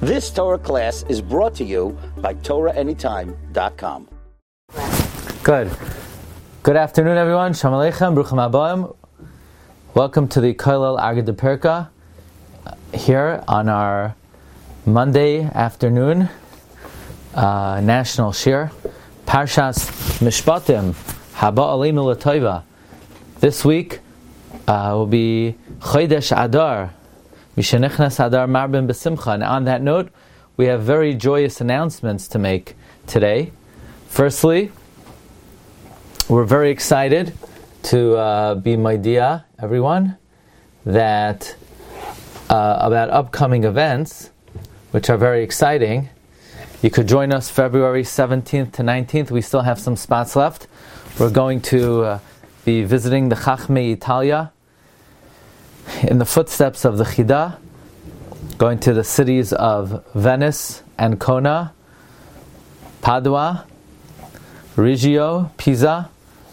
This Torah class is brought to you by TorahAnytime.com. Good afternoon, everyone. Shalom Aleichem, Bruchim Habayim. Welcome to the Kollel Agad Perka here on our Monday afternoon National Shir. Parshas Mishpatim, Haba Aleinu L'Toiva. This week will be Chodesh Adar. Mishenichnas Adar Marbin B'Simcha. And on that note, we have very joyous announcements to make today. Firstly, we're very excited to be Maidia, everyone, that about upcoming events, which are very exciting. You could join us February 17th to 19th. We still have some spots left. We're going to be visiting the Chachmei Italia in the footsteps of the Chida, going to the cities of Venice, Ancona, Padua, Reggio, Pisa,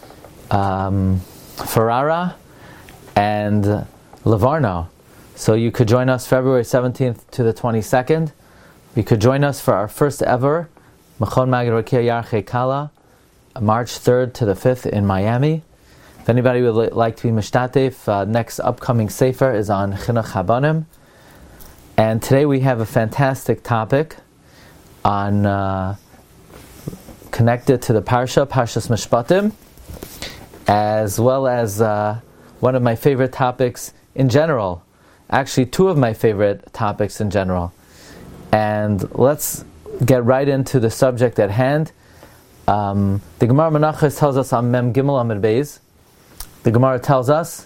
Ferrara, and Livorno. So you could join us February 17th to the 22nd. You could join us for our first ever Mechon Magid Rakia Yarchei Kala, March 3rd to the 5th in Miami. If anybody would like to be Mishtatef, next upcoming Sefer is on Chinuch Habanim. And today we have a fantastic topic on connected to the Parsha, Parshas Mishpatim, as well as one of my favorite topics in general. Actually, two of my favorite topics in general. And let's get right into the subject at hand. The Gemara Menachos tells us on Mem Gimel Amud Beis. The Gemara tells us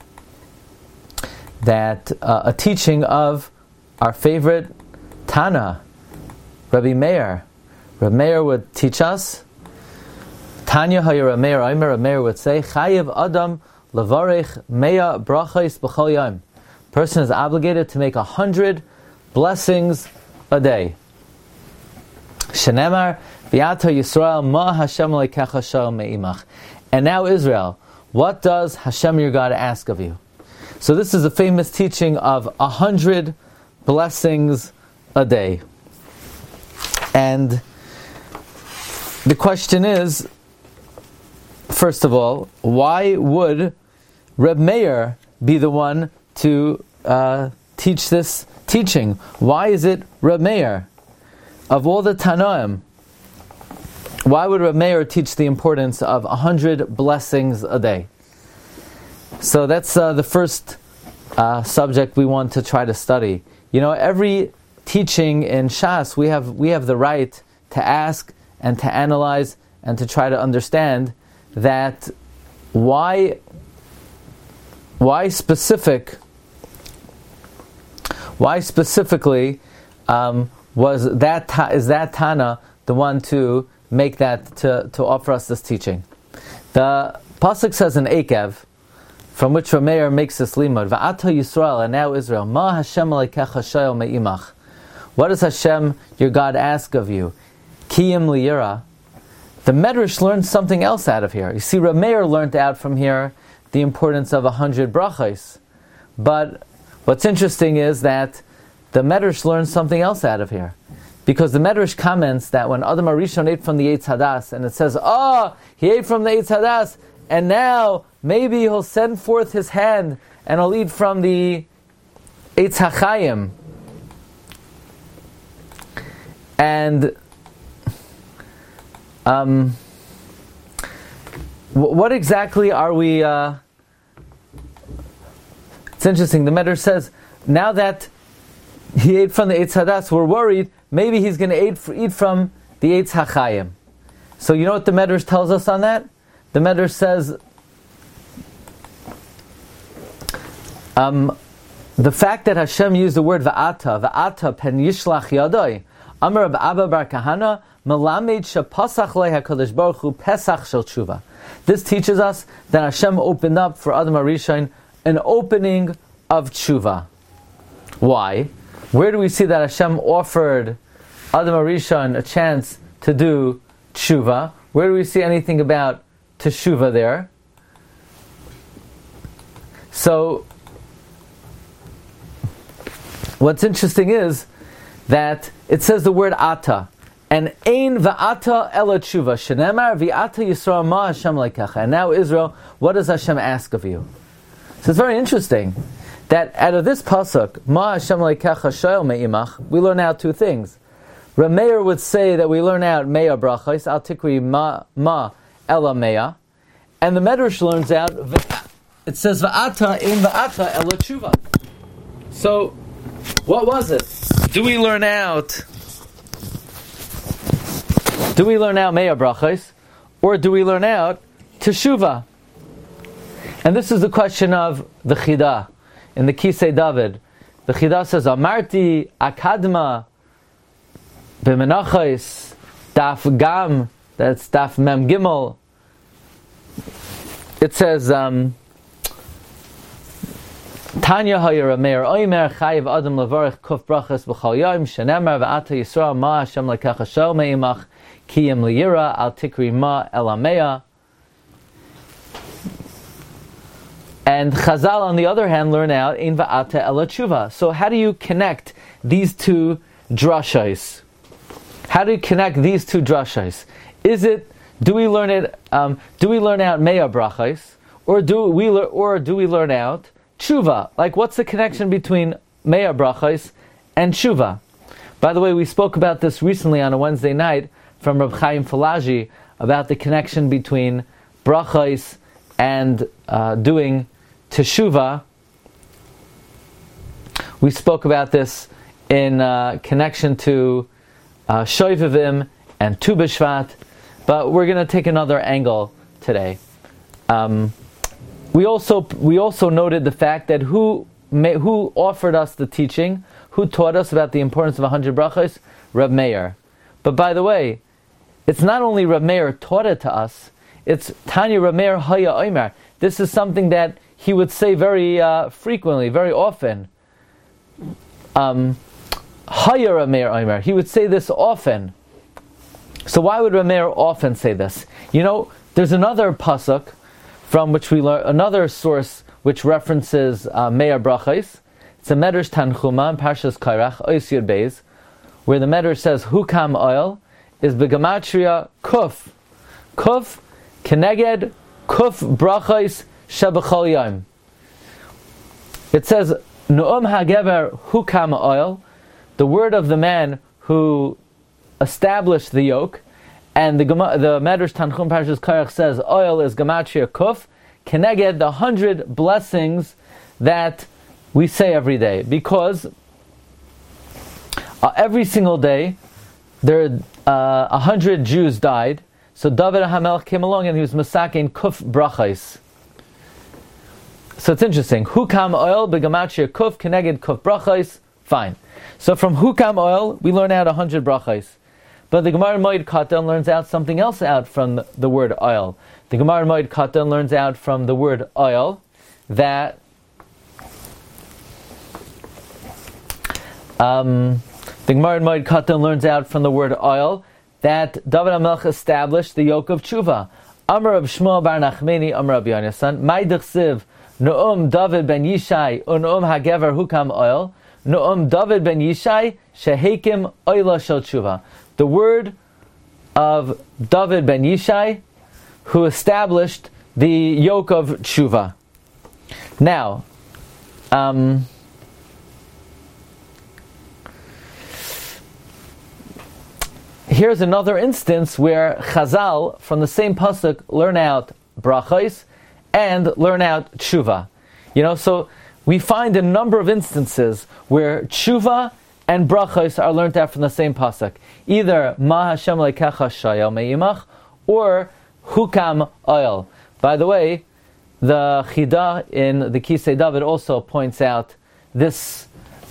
that a teaching of our favorite Tana, Rabbi Meir. Rabbi Meir would teach us, Tanya Hayir Meir Aimer, Rabbi Meir would say, Chayiv Adam Levarech Meya Brachos B'chol Yom. Person is obligated to make 100 blessings a day. Shenemar V'yata Yisrael Ma Hashem Leikecha Shalom Me'imach. And now Israel, what does Hashem your God ask of you? So this is a famous teaching of 100 blessings a day. And the question is, first of all, why would Reb Meir be the one to teach this teaching? Why is it Reb Meir? Of all the Tanoim, why would Reb Meir teach the importance of 100 blessings a day? So that's the first subject we want to try to study. You know, every teaching in Shas, we have the right to ask and to analyze and to try to understand that why specifically is that Tana the one to make that to offer us this teaching? The pasuk says in Ekev, from which Rameir makes this limud, Va'ata Yisrael, and now Israel, Ma Hashem Aleikecha Shayol Me'imach. What does Hashem, your God, ask of you? Kiyim Liyira. The Medrash learned something else out of here. You see, Rameir learned out from here the importance of 100 brachos. But what's interesting is that the Medrash learned something else out of here. Because the Medrash comments that when Adam HaRishon ate from the Eitz Hadas, and it says, he ate from the Eitz Hadas, and now maybe he'll send forth his hand and he'll eat from the Eitz HaChaim. And what exactly are we... It's interesting, the Medrash says, now that he ate from the Eitz Hadas, we're worried, maybe he's going to eat from the Eitz HaChaim. So you know what the Medrash tells us on that? The Medrash says, the fact that Hashem used the word va'ata pen yishlach yadoi, Amar Reb Abba bar Kahana, melamed shepasach lei HaKadosh Baruch Hu pesach shel tshuva. This teaches us that Hashem opened up for Adam HaRishon an opening of tshuva. Why? Where do we see that Hashem offered Adam HaRishon a chance to do tshuva? Where do we see anything about teshuva there? So, what's interesting is that it says the word ata. And ein va'ata ela tshuva. Shenemar v'ata Yisrael ma Hashem lekecha. And now Israel, what does Hashem ask of you? So it's very interesting that out of this pasuk, ma Hashem lekecha shoyel me'imach, we learn out two things. Rameir would say that we learn out meya brachos, al tikri ma ela meya. And the Medrash learns out, it says va'ata ein va'ata ela tshuva. So, what was it? Do we learn out Meya Brachos, or do we learn out Teshuvah? And this is the question of the Chidah in the Kisei David. The Chidah says, Amarti Akadma B'menachos Daf Gam, that's Daf Mem Gimel. It says, Tanya Hayir Meir Oimer Chayiv Adam Levarich Kuf Brachas B'chal Yom Shenemar V'ata Yisrael Ma Hashem Lekecha Shel Me'imach Kiyim Liyira Al Tikri Ma Elameya. And Chazal, on the other hand, learn out in Va'ata Ela Tshuva. So how do you connect these two drashos? How do you connect these two drashos? Do we learn out Meya Brachos, or do we learn out Tshuva? Like, what's the connection between Meya Brachos and Tshuva? By the way, we spoke about this recently on a Wednesday night from Reb Chaim Falaji about the connection between Brachos and doing Teshuvah. We spoke about this in connection to Shoivavim and Tu B'Shvat, but we're going to take another angle today. We also noted the fact that who offered us the teaching, who taught us about the importance of 100 brachos? Reb Meir. But by the way, it's not only Reb Meir taught it to us, it's Tanya Reb Meir Haya Omer. This is something that he would say very frequently, very often. Haya Reb Meir Omer. He would say this often. So why would Reb Meir often say this? There's another pasuk from which we learn, another source which references Meya Brachos. It's a Medrash Tanchuma in Parshas Kairach, Ois Yud Beis, where the Medrash says Hukam oil is begematria Kuf. Kuf keneged Kuf Brachos shebechol yom. It says Nu'um hagever Hukam oil, the word of the man who established the yoke. And the Medrash Tanchum Parshas Kairach says oil is gematria Kuf, keneged the 100 blessings that we say every day, because every single day there 100 Jews died. So David HaMelech came along and he was masakin Kuf brachos. So it's interesting. Hukam oil begematria Kuf keneged Kuf brachos. Fine. So from Hukam oil we learn out 100 brachos. But the Gemara in Moed Katan learns out something else out from the word oil. The Gemara in Moed Katan learns out from the word oil that the Gemara in Moed Katan learns out from the word oil that David HaMelech established the yoke of Tshuva. Amar Rab Shmuel bar Nachmani, Amar Rab Yonasan, Mai Dechsiv, Nu'um David ben Yishai, U'Nu'um HaGever Hukam oil, Nu'um David ben Yishai, Shehekim Oila Shel Tshuva. The word of David ben Yishai, who established the yoke of Tshuva. Now, here's another instance where Chazal, from the same pasuk, learn out brachos and learn out Tshuva. So we find a number of instances where Tshuva and brachos are learned out from the same pasuk. Either Ma Hashem lekecha shayel me'imach or Hukam oil. By the way, the Chidah in the Kisei David also points out this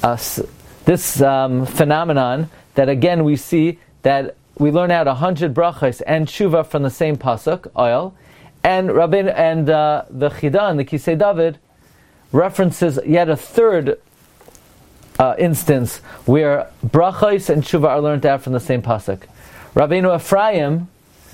phenomenon that again we see that we learn out 100 brachos and Tshuva from the same pasuk, oil, and the Chidah in the Kisei David references yet a third instance where brachos and Tshuva are learned out from the same pasuk. Rabbeinu Ephraim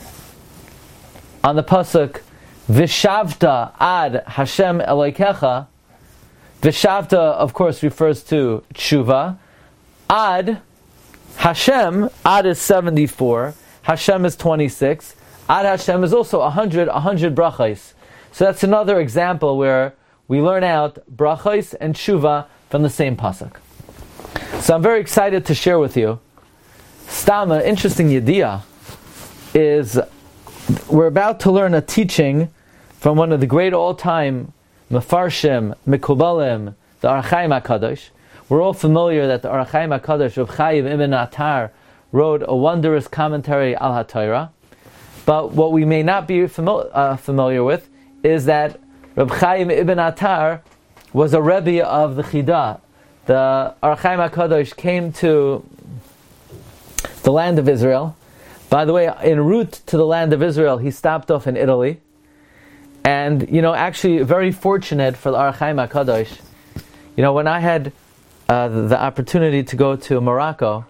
on the pasuk Vishavta ad Hashem Elokecha. Vishavta, of course, refers to Tshuva. Ad Hashem, Ad is 74, Hashem is 26, Ad Hashem is also 100 brachos. So that's another example where we learn out brachos and tshuva from the same pasuk. So I'm very excited to share with you. Stama, interesting yediyah, is we're about to learn a teaching from one of the great all-time Mefarshim, Mekubalim, the Ohr HaChaim HaKadosh. We're all familiar that the Ohr HaChaim HaKadosh, Reb Chaim Ibn Attar, wrote a wondrous commentary al HaTorah. But what we may not be familiar with is that Reb Chaim Ibn Attar was a Rebbe of the Chidah. The Ohr HaChaim HaKadosh came to the land of Israel. By the way, en route to the land of Israel, he stopped off in Italy. And, actually very fortunate for the Ohr HaChaim HaKadosh. When I had the opportunity to go to Morocco,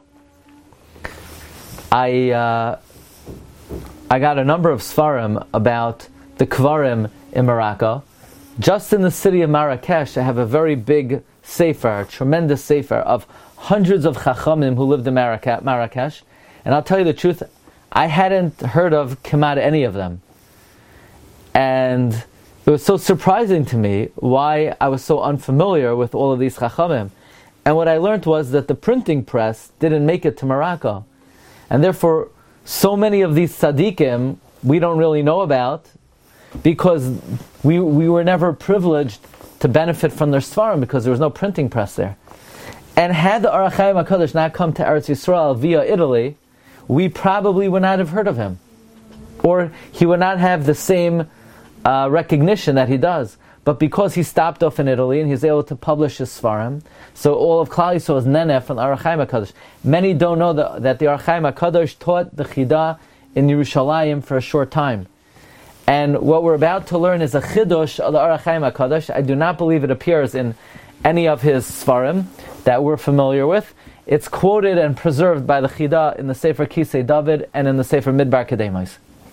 I got a number of svarim about the Kvarim in Morocco. Just in the city of Marrakesh, I have a very big sefer, tremendous sefer of hundreds of chachamim who lived in Marrakesh. And I'll tell you the truth, I hadn't heard of Kemat any of them. And it was so surprising to me why I was so unfamiliar with all of these chachamim. And what I learned was that the printing press didn't make it to Morocco. And therefore, so many of these tzaddikim we don't really know about because we were never privileged to benefit from their svarim because there was no printing press there. And had the Ohr HaChaim HaKadosh not come to Eretz Yisrael via Italy, we probably would not have heard of him. Or he would not have the same recognition that he does. But because he stopped off in Italy and he's able to publish his svarim, so all of Klal Yisrael is neneh from the Ohr HaChaim HaKadosh. Many don't know that the Ohr HaChaim HaKadosh taught the Chidah in Yerushalayim for a short time. And what we're about to learn is a chidush of the Ohr HaChaim HaKadosh. I do not believe it appears in any of his svarim that we're familiar with. It's quoted and preserved by the Chidah in the Sefer Kisei David and in the Sefer Midbar Kedemos.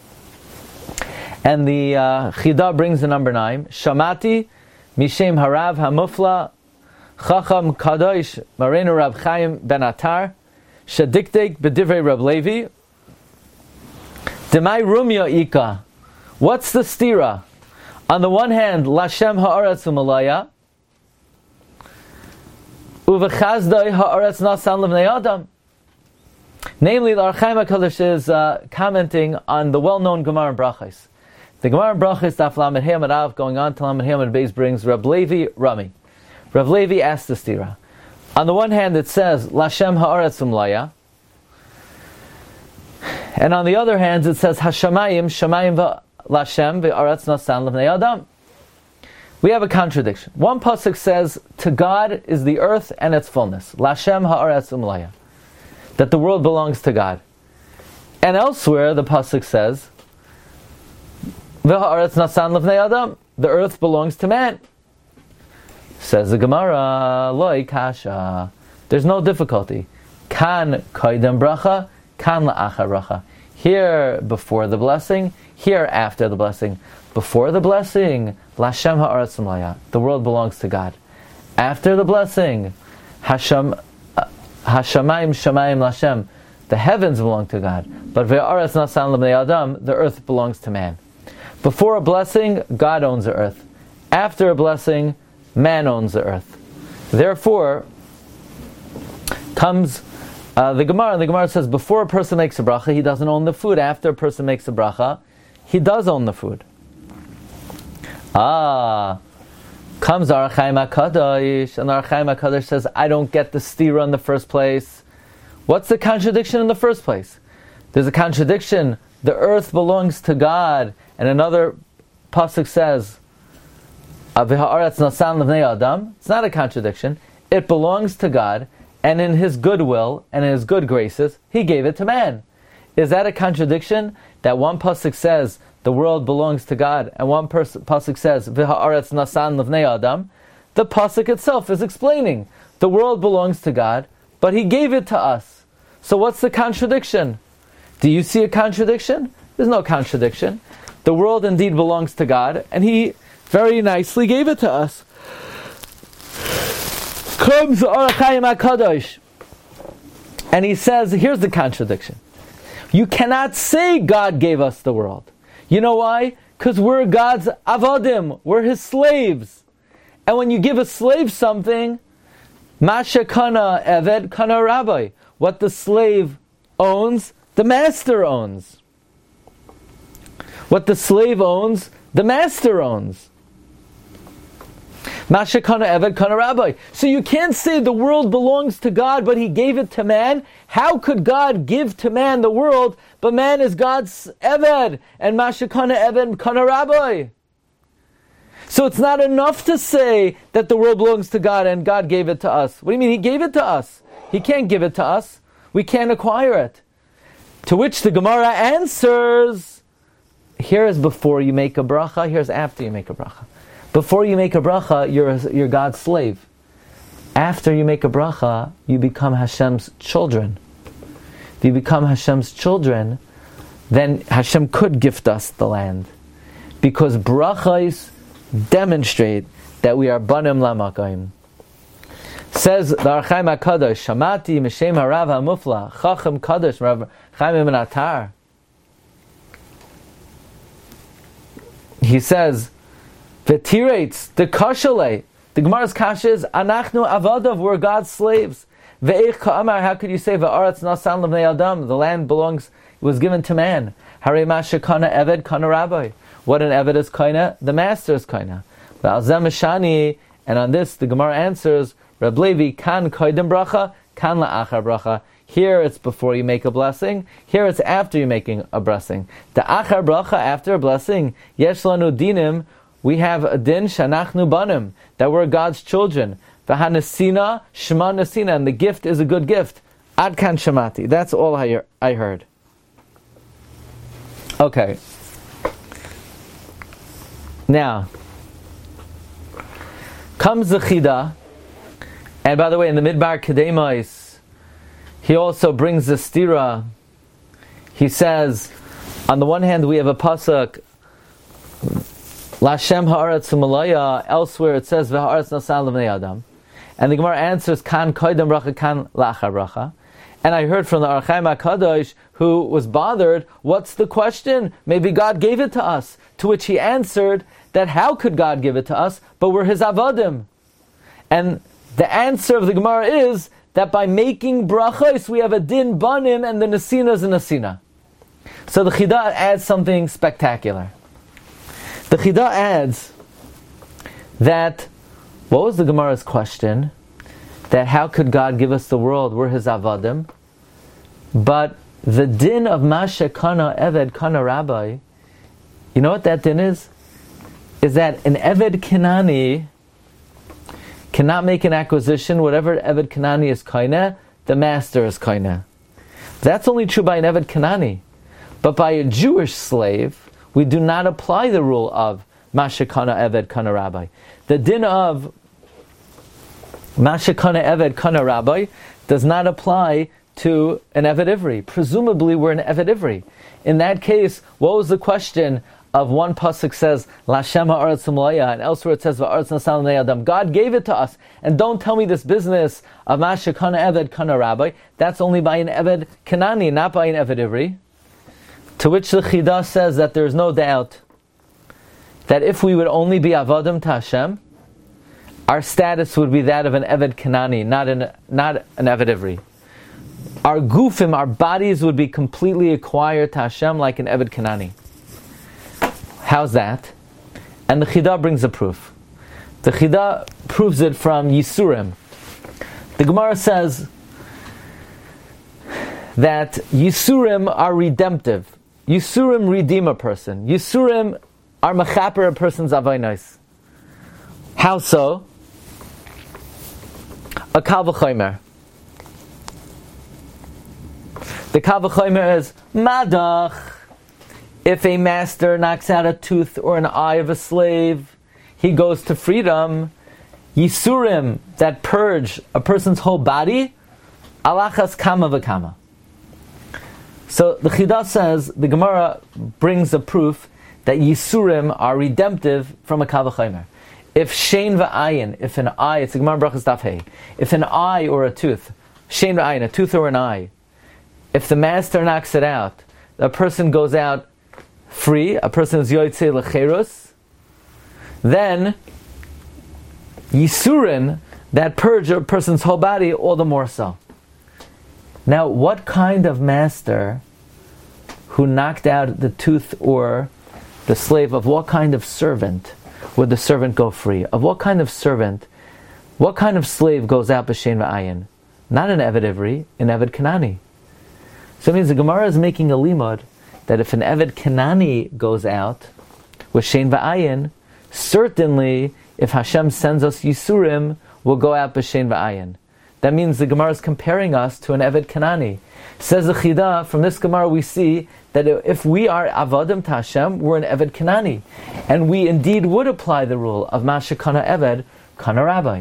And the Chidah brings the number 9. Shamati Mishem Harav Hamufla Chacham Kadosh Marenu Rab Chaim Ben Attar Shadiktek B'divrei Rab Levi Demai Rumya Ika. What's the stira? On the one hand, Lashem Ha'aretz Umalaya Uvechazdai Ha'aretz Nasan Levnei Adam. Namely, the Ohr HaChaim HaKadosh is commenting on the well-known Gemara in Brachos. The Gemara in Brachos, Daf Lamed Hey Amud Aleph, going on to Lamed Hey Amud Beis, brings Rab Levi Rami. Rab Levi asked the stira. On the one hand, it says Lashem Ha'aretz Umalaya, and on the other hand, it says Hashamayim Shamayim Lashem V'aretz Nasan Levnei Adam. We have a contradiction. One pasuk says, to God is the earth and its fullness. Lashem Ha'aretz Umalaya. That the world belongs to God. And elsewhere, the pasuk says, V'ha'aretz Nasan Levnei Adam. The earth belongs to man. Says the Gemara, Loi Kasha. There's no difficulty. Kan Koidem Bracha, Kan La'achar Bracha. Here before the blessing, here after the blessing. Before the blessing, Lashem Ha'aretz Umalaya. The world belongs to God. After the blessing, Hashamayim Shamayim Lashem. The heavens belong to God. But Ve'aretz Nasan L'bnei Adam, the earth belongs to man. Before a blessing, God owns the earth. After a blessing, man owns the earth. Therefore, comes the Gemara. And the Gemara says, before a person makes a bracha, he doesn't own the food. After a person makes a bracha, he does own the food. Comes Ohr HaChaim HaKadosh, and Ohr HaChaim HaKadosh says, I don't get the stira in the first place. What's the contradiction in the first place? There's a contradiction. The earth belongs to God, and another pasuk says, V'ha'aretz nasan l'bnei Adam. It's not a contradiction. It belongs to God, and in His goodwill and in His good graces, He gave it to man. Is that a contradiction? That one pasuk says the world belongs to God, and one pasuk says V'ha'aretz nasan l'bnei Adam. The pasuk itself is explaining the world belongs to God, but He gave it to us. So what's the contradiction? Do you see a contradiction? There's no contradiction. The world indeed belongs to God, and He very nicely gave it to us. Comes Ohr HaChaim HaKadosh And he says, here's the contradiction. You cannot say God gave us the world. You know why? Because we're God's avadim. We're His slaves. And when you give a slave something, Masha kana eved kana rabbi. What the slave owns, the master owns. What the slave owns, the master owns. Masha kana eved kana rabbi. So you can't say the world belongs to God, but He gave it to man. How could God give to man the world, but man is God's eved, and Masha kana eved kana rabbi? So it's not enough to say that the world belongs to God and God gave it to us. What do you mean He gave it to us? He can't give it to us. We can't acquire it. To which the Gemara answers, here is before you make a bracha, here's after you make a bracha. Before you make a bracha, you're God's slave. After you make a bracha, you become Hashem's children. If you become Hashem's children, then Hashem could gift us the land. Because brachas demonstrate that we are banim lamakayim. Says the Ar Chaim HaKadosh, Shamati Mishem Harav HaMufla, Chacham Kadosh, Rav Chaim Ibn Atar. He says, V'tirates, the kashalei. The Gemara's kasha is, Anachnu avadav, we're God's slaves. Ve'ich ka'amar, how could you say, Ve'aretz nasan l'bnei adam, the land was given to man. Harei masha kana eved kana rabbi. What an eved is kaina? The master is kaina. Ve'alzem mishani, and on this the Gemara answers, Reb Levi, kan koidem bracha, kan la'achar bracha. Here it's before you make a blessing. Here it's after you're making a blessing. The achar bracha, after a blessing, yesh lanu dinim, we have a din shanachnu banim, that we're God's children. V'hanasina shema nasina, and the gift is a good gift. Ad kan shamati. That's all I heard. Okay. Now comes the chida, and by the way, in the Midbar Kedemais, he also brings the stira. He says, on the one hand, we have a pasuk, Lashem haaretz u'malaya. Elsewhere it says v'haaretz nasan l'bnei adam, and the Gemara answers kan koidem bracha, kan la'achar bracha. And I heard from the Ar Chaim HaKadosh, who was bothered. What's the question? Maybe God gave it to us. To which he answered that how could God give it to us? But we're His avadim. And the answer of the Gemara is that by making brachos, we have a din banim, and the nesina is a nesina. So the Chida adds something spectacular. The Chida adds that, what was the Gemara's question? That how could God give us the world? We're His avadim. But the din of Masha kana eved kana rabbi, you know what that din is? Is that an eved Kanani cannot make an acquisition. Whatever eved Kanani is kaina, the master is kaina. That's only true by an eved Kanani. But by a Jewish slave, we do not apply the rule of Masha kana eved kana rabbi. The din of Masha kana eved kana rabbi does not apply to an eved ivri. Presumably we're an eved ivri. In that case, what was the question of one pasuk says Lashem haaretz u'malaya, and elsewhere it says v'aretz nasan l'bnei adam. God gave it to us, and don't tell me this business of Masha kana eved kana rabbi. That's only by an eved Kanani, not by an eved ivri. To which the Chida says that there is no doubt that if we would only be avadim to Hashem, our status would be that of an eved Kanani, not an eved ivri. Our gufim, our bodies would be completely acquired to Hashem like an eved Kanani. How's that? And the Chida brings a proof. The Chida proves it from Yisurim. The Gemara says that Yisurim are redemptive. Yisurim redeem a person. Yisurim are mechaper a person's avaynos. How so? A kal v'chomer. The kal v'chomer is madach. If a master knocks out a tooth or an eye of a slave, he goes to freedom. Yisurim that purge a person's whole body, alachas kama v'kama. So the Chida says, the Gemara brings a proof that Yisurim are redemptive from a kal v'chomer. If shein v'ayin, if an eye, it's the Gemara Brachas Daf Hey, if an eye or a tooth shein v'ayin, a tooth or an eye. If the master knocks it out, a person goes out free, a person is yotzei lecherus, then yisurin, that purge a person's whole body, all the more so. Now, what kind of master who knocked out the tooth or the slave, of what kind of servant would the servant go free? Of what kind of servant, what kind of slave goes out b'shein v'ayin? Not an Eved Ivri, an Eved Kanani. So it means the Gemara is making a limud that if an Eved Kanani goes out with shein v'ayin, certainly if Hashem sends us Yisurim, we'll go out b'shein v'ayin. That means the Gemara is comparing us to an Eved Kanani. Says the Chida, from this Gemara we see that if we are Avadim to Hashem, we're an Eved Kanani. And we indeed would apply the rule of Masha Kana Eved, Kana Rabbi.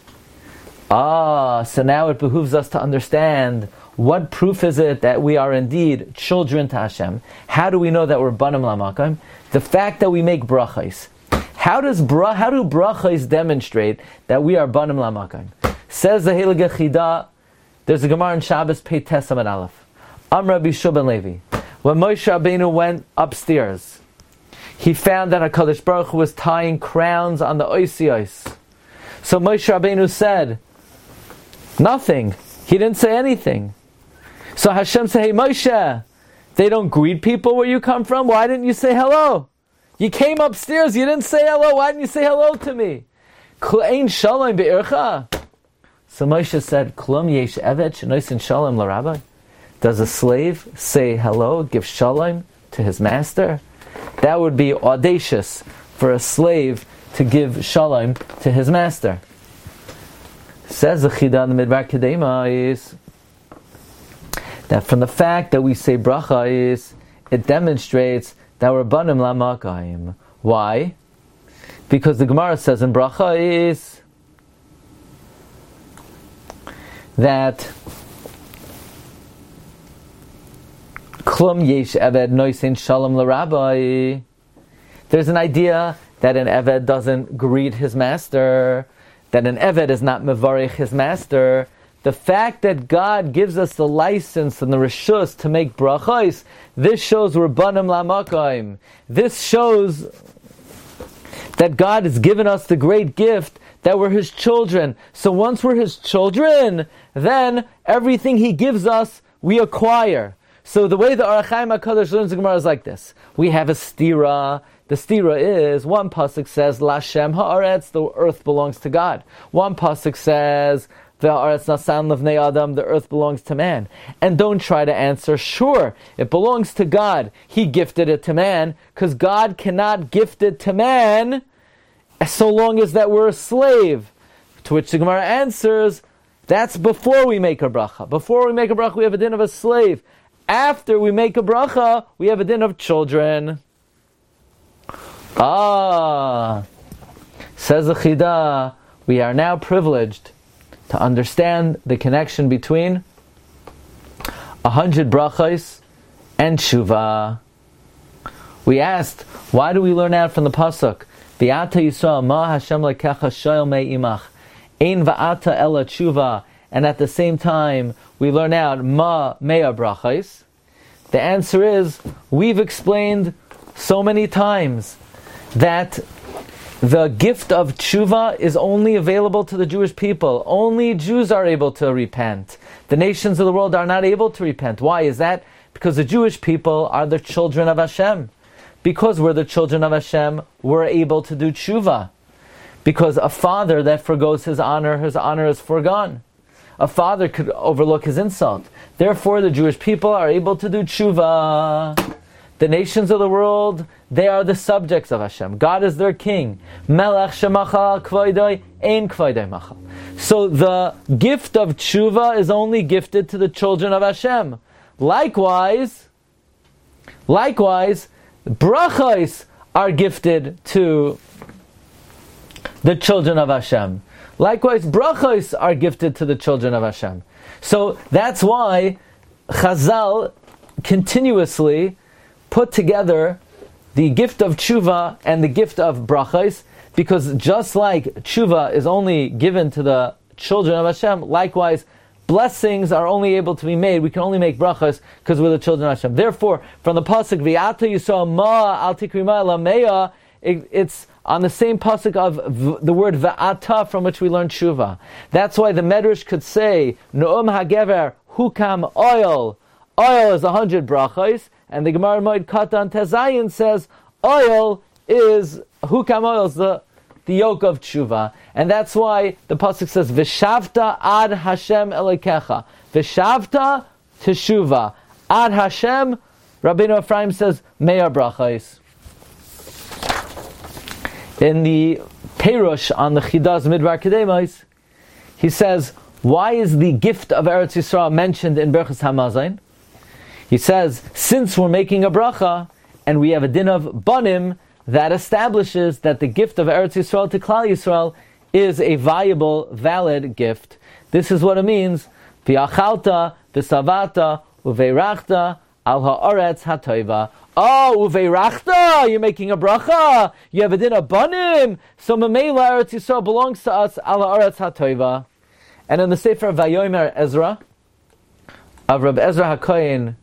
So now it behooves us to understand what proof is it that we are indeed children to Hashem. How do we know that we're Banim Lamakam? The fact that we make brachos. How do brachos demonstrate that we are Banim Lamakam? Says the Heilige Chida, there's a Gemara in Shabbos, Pei Tesam and Aleph. Amr Bishub ben Levi. When Moshe Rabbeinu went upstairs, he found that HaKadosh Baruch Hu was tying crowns on the oisios. So Moshe Rabbeinu said nothing. He didn't say anything. So Hashem said, hey Moshe, they don't greet people where you come from? Why didn't you say hello? You came upstairs, you didn't say hello. Why didn't you say hello to me? Ein shalom be'ircha. So Moshe said, Klum yesh evet shenoisen shalom l'rabbi. Does a slave say hello, give shalom to his master? That would be audacious for a slave to give shalom to his master. Says the Chida in the Midbar Kedema is that from the fact that we say bracha is, it demonstrates that we're banim lamakayim. Why? Because the Gemara says in bracha is that Klum yesh eved noisin shalom l'rabbi. There's an idea that an eved doesn't greet his master, that an eved is not mevarich his master. The fact that God gives us the license and the reshus to make brachos, this shows we're banim lamakayim. This shows that God has given us the great gift that we're His children. So once we're His children, then everything He gives us, we acquire. So the way the Orach Chaim HaKadosh learns the Gemara is like this. We have a stira. The stira is, one pasuk says, Lashem ha'aretz, the earth belongs to God. One pasuk says, Ve'aretz nasan levnei adam, the earth belongs to man. And don't try to answer, sure, it belongs to God. He gifted it to man, because God cannot gift it to man so long as that we're a slave. To which the Gemara answers, that's before we make a bracha. Before we make a bracha, we have a din of a slave. After we make a bracha, we have a din of children. Says the Chida, we are now privileged to understand the connection between 100 brachos and tshuva. We asked, why do we learn out from the pasuk? V'ata Yisrael ma Hashem lekecha shoyel me'imach ein v'ata ela tshuva. And at the same time, we learn out ma mea brachos. The answer is, we've explained so many times that the gift of tshuva is only available to the Jewish people. Only Jews are able to repent. The nations of the world are not able to repent. Why is that? Because the Jewish people are the children of Hashem. Because we're the children of Hashem, we're able to do tshuva. Because a father that forgoes his honor is foregone. A father could overlook his insult. Therefore, the Jewish people are able to do tshuva. The nations of the world, they are the subjects of Hashem. God is their king. Melech shemachal kvoidoi ein kvoidoi machal. So the gift of tshuva is only gifted to the children of Hashem. Likewise, brachos are gifted to the children of Hashem. Likewise, brachos are gifted to the children of Hashem. So that's why Chazal continuously put together the gift of tshuva and the gift of brachos, because just like tshuva is only given to the children of Hashem, likewise, blessings are only able to be made, we can only make brachas because we're the children of Hashem. Therefore, from the pasuk V'ata Yisrael Ma Al Tikri Ma Lameya, it's on the same pasuk of the word V'ata from which we learn tshuva. That's why the Medrash could say Noam HaGever Hukam Oil. Oil is 100 brachos, and the Gemara Moed Katan Tezayin says oil is Hukam Oil is the yoke of tshuva, and that's why the pasuk says V'shavta ad Hashem Elokecha. V'shavta teshuva ad Hashem. Rabbeinu Ephraim says Me'ar brachos. In the Perush on the Chidaz Midbar Kedemos, he says, why is the gift of Eretz Yisrael mentioned in Berachos Hamazon? He says, since we're making a bracha, and we have a din of banim, that establishes that the gift of Eretz Yisrael to Klal Yisrael is a viable, valid gift. This is what it means, V'achalta, v'savata, uveirachta, al ha'aretz ha'toiva. Oh, uveirachta, you're making a bracha, you have a din of banim, so Mamela Eretz Yisrael belongs to us, al ha'aretz ha'toiva. And in the Sefer of Vayomer Ezra, of Reb Ezra HaKohen,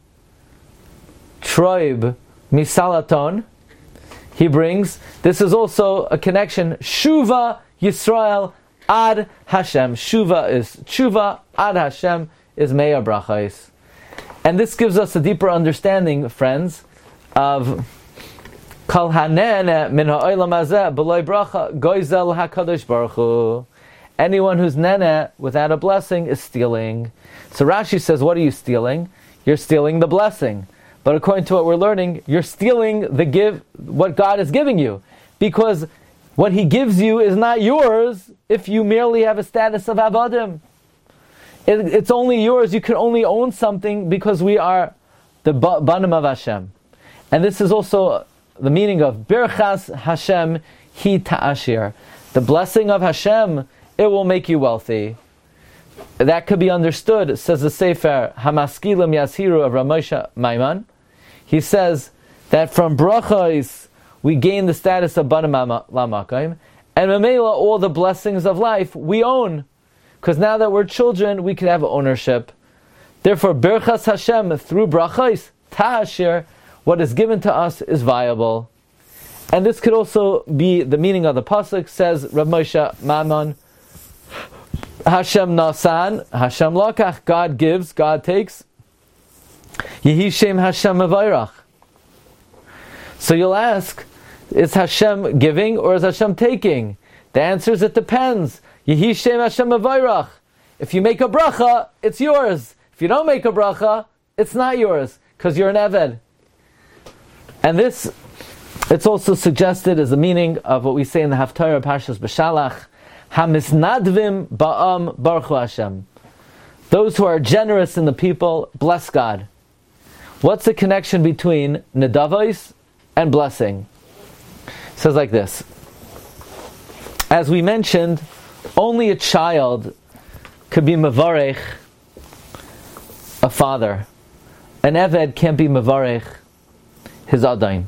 Troib Misalaton, he brings, this is also a connection, Shuva Yisrael ad Hashem. Shuva is Tshuva, ad Hashem is Me'ar brachos. And this gives us a deeper understanding, friends, of Kol hanene min ha'olam hazeh b'loi bracha goizel hakadosh baruch hu. Anyone who's nene without a blessing is stealing. So Rashi says, what are you stealing? You're stealing the blessing. But according to what we're learning, you're stealing what God is giving you. Because what He gives you is not yours if you merely have a status of avadim. It's only yours. You can only own something because we are the banim of Hashem. And this is also the meaning of Birchas Hashem hi ta'ashir. The blessing of Hashem, it will make you wealthy. That could be understood, says the Sefer Hamaskilim Yashiru of Ramosha Maiman. He says that from brachos we gain the status of banim lamakim, and memela all the blessings of life we own, because now that we're children we can have ownership. Therefore, Birchas Hashem through brachos ta'ashir, what is given to us is viable. And this could also be the meaning of the pasuk. Says Rav Moshe Maiman, Hashem nasan, Hashem lakach. God gives, God takes. Yehi Shem Hashem mevayrach. So you'll ask, is Hashem giving or is Hashem taking? The answer is it depends. Yehi Shem Hashem mevayrach. If you make a bracha, it's yours. If you don't make a bracha, it's not yours, because you're an eved. And this, it's also suggested as the meaning of what we say in the Haftarah Parshas B'Shalach, Hamisnadvim ba'am baruch Hashem. Those who are generous in the people, bless God. What's the connection between nedavos and blessing? It says like this. As we mentioned, only a child could be mevarech a father. An eved can't be mevarech his adain.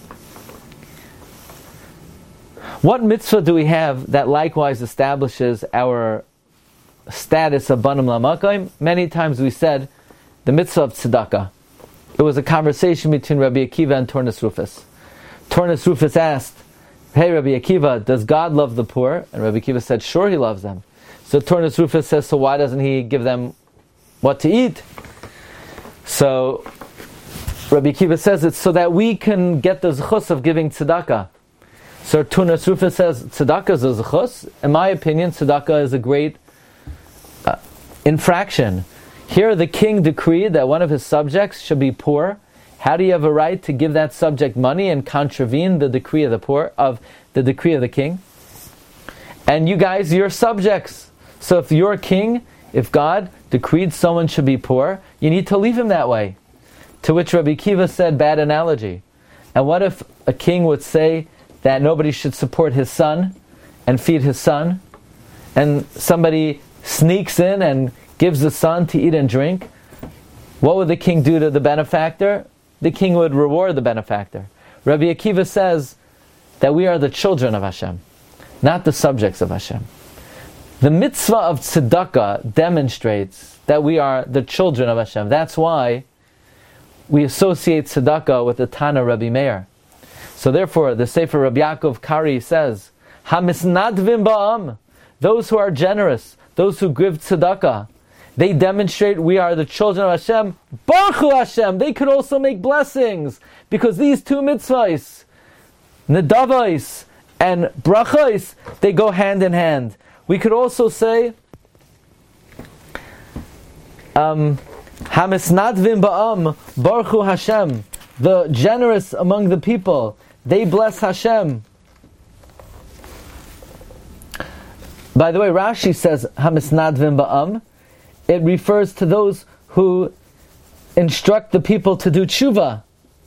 What mitzvah do we have that likewise establishes our status of banim lamakim? Many times we said the mitzvah of tzedakah. It was a conversation between Rabbi Akiva and Tornus Rufus. Tornus Rufus asked, hey Rabbi Akiva, does God love the poor? And Rabbi Akiva said, sure, He loves them. So Tornus Rufus says, so why doesn't He give them what to eat? So Rabbi Akiva says it's so that we can get the zechus of giving tzedakah. So Tornus Rufus says tzedakah is a zechus. In my opinion, tzedakah is a great infraction. Here the king decreed that one of his subjects should be poor. How do you have a right to give that subject money and contravene the decree of the poor, of the decree of the king? And you guys, you're subjects. So if you're a king, if God decreed someone should be poor, you need to leave him that way. To which Rabbi Akiva said, bad analogy. And what if a king would say that nobody should support his son and feed his son, and somebody sneaks in and gives the son to eat and drink? What would the king do to the benefactor? The king would reward the benefactor. Rabbi Akiva says that we are the children of Hashem, not the subjects of Hashem. The mitzvah of tzedakah demonstrates that we are the children of Hashem. That's why we associate tzedakah with the Tana Rabbi Meir. So therefore, the Sefer Rabbi Yaakov Kari says, HaMisnadvim ba'am, those who are generous, those who give tzedakah, they demonstrate we are the children of Hashem. Baruch Hu Hashem, they could also make blessings, because these two mitzvahs, nedavos and brachos, they go hand in hand. We could also say, HaMisnadvim ba'am, Baruch Hu Hashem, the generous among the people, they bless Hashem. By the way, Rashi says HaMisnadvim ba'am. It refers to those who instruct the people to do tshuva.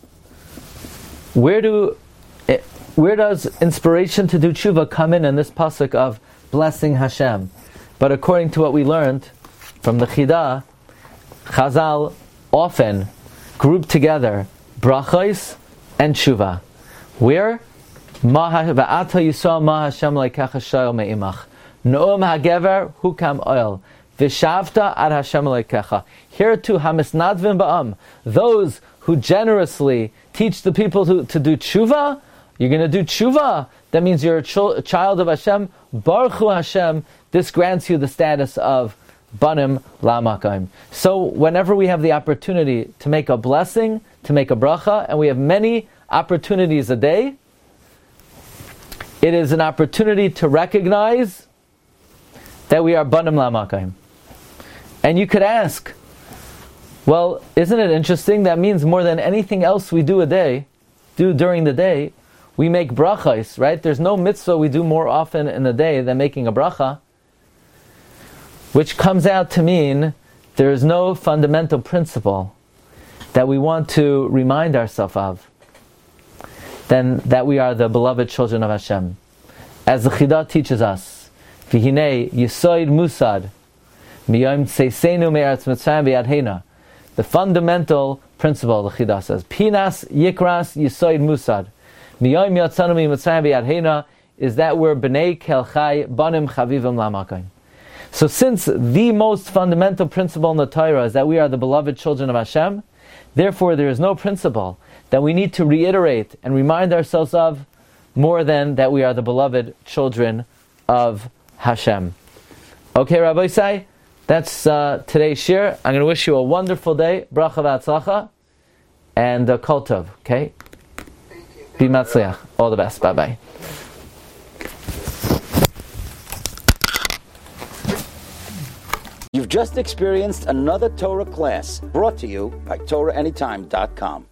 Where does inspiration to do tshuva come in this pasuk of blessing Hashem? But according to what we learned from the Chidah, Chazal often group together brachos and tshuva. Where? Va'ata yisrael ma Hashem leikacha shayil me'imach. No'om ha'gever hukam oil. V'shavta ad Hashem leikacha. Here too, hamisnadvim ba'am. Those who generously teach the people to do tshuva, you're going to do tshuva. That means you're a child of Hashem. Baruch Hu Hashem. This grants you the status of banim la'makayim. So whenever we have the opportunity to make a blessing, to make a bracha, and we have many opportunities a day, it is an opportunity to recognize that we are banim la'makayim. And you could ask, well, isn't it interesting? That means more than anything else we do during the day, we make brachas, right? There's no mitzvah we do more often in the day than making a bracha, which comes out to mean there is no fundamental principle that we want to remind ourselves of than that we are the beloved children of Hashem. As the Chidah teaches us, V'hinei yisoid musad miyom tseisenu me'eretz Mitzrayim v'yadheina. The fundamental principle, the Chidah says, Pinas yikras yisoid musad miyom yatzanu mi'Mitzrayim v'yadheina, is that we're b'nei kel chai banim chavivim la'makayim. So since the most fundamental principle in the Torah is that we are the beloved children of Hashem, therefore there is no principle that we need to reiterate and remind ourselves of more than that we are the beloved children of Hashem. Okay, Rabbi Isai, that's today's shir. I'm going to wish you a wonderful day, bracha v'atzlacha, and kol tov, okay? Be matzliach. All the best. Bye-bye. You've just experienced another Torah class brought to you by TorahAnytime.com.